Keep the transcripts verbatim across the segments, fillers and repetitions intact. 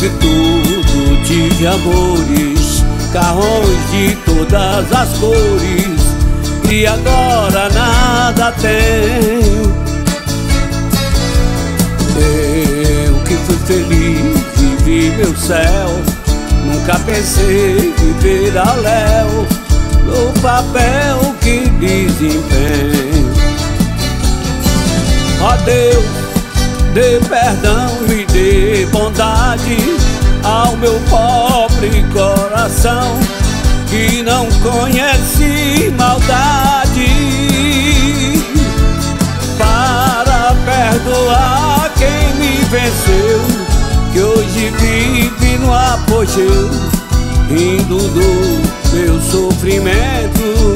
tive tudo, tive amores, carrões de todas as cores, e agora nada tenho. Eu que fui feliz, vivi meu céu, nunca pensei viver ao léu, no papel que desempenho. Ó Deus, dê perdão e dê bondade ao meu pobre coração, que não conhece maldade, para perdoar quem me venceu, que hoje vive no apogeu, rindo do meu sofrimento,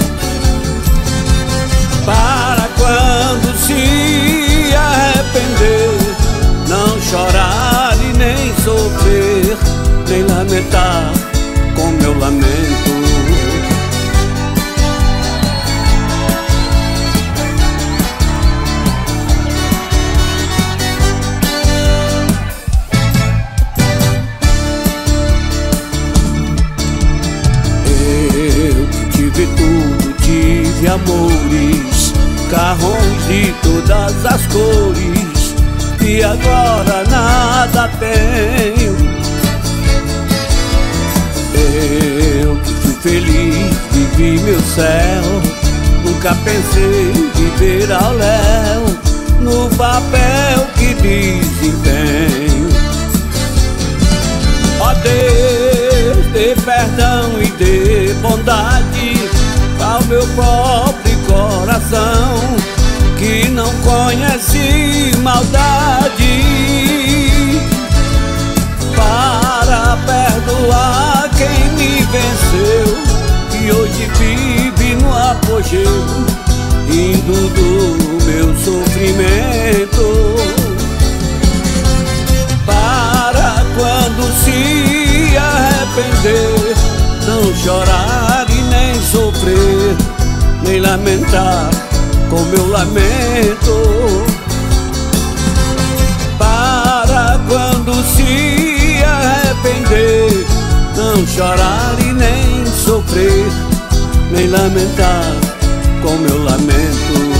para quando se arrepender, não chorar e nem sofrer, nem lamentar com meu lamento. Eu que tive tudo, tive amores, carrões de todas as cores, e agora nada tenho. Eu que fui feliz, vivi meu céu, nunca pensei viver ao léu, no papel que desempenho. Ó Deus, dê perdão e dê bondade ao meu pobre coração, que não conhece maldade, para perdoar quem me venceu, que hoje vive no apogeu, rindo do meu sofrimento, para quando se arrepender, não chorar e nem sofrer, nem lamentar com meu lamento, para quando se arrepender, não chorar e nem sofrer, nem lamentar com meu lamento.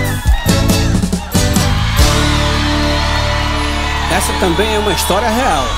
Essa também é uma história real.